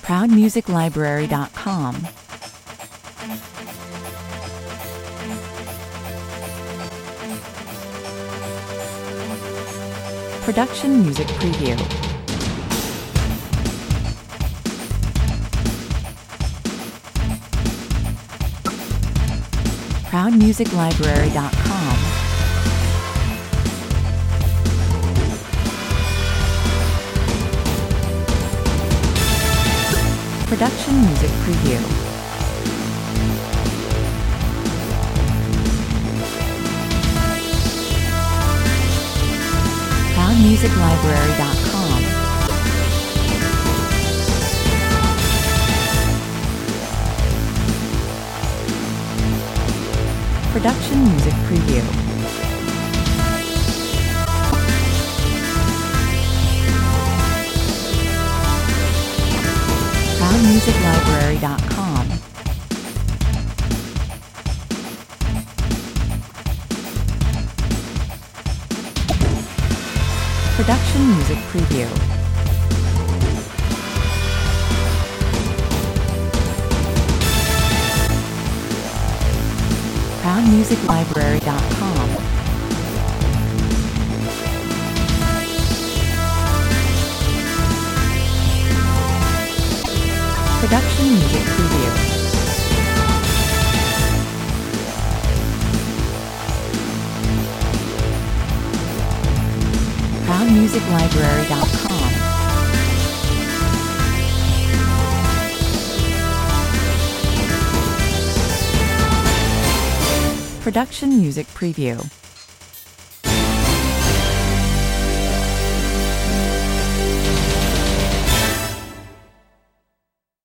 ProudMusicLibrary.com. Production Music Preview. ProudMusicLibrary.com. Production Music Preview. ProudMusicLibrary.com. Production Music Preview. ProudMusicLibrary.com. Production Music Preview. ProudMusicLibrary.com. Production Music Preview. ProudMusicLibrary.com. Production Music Preview.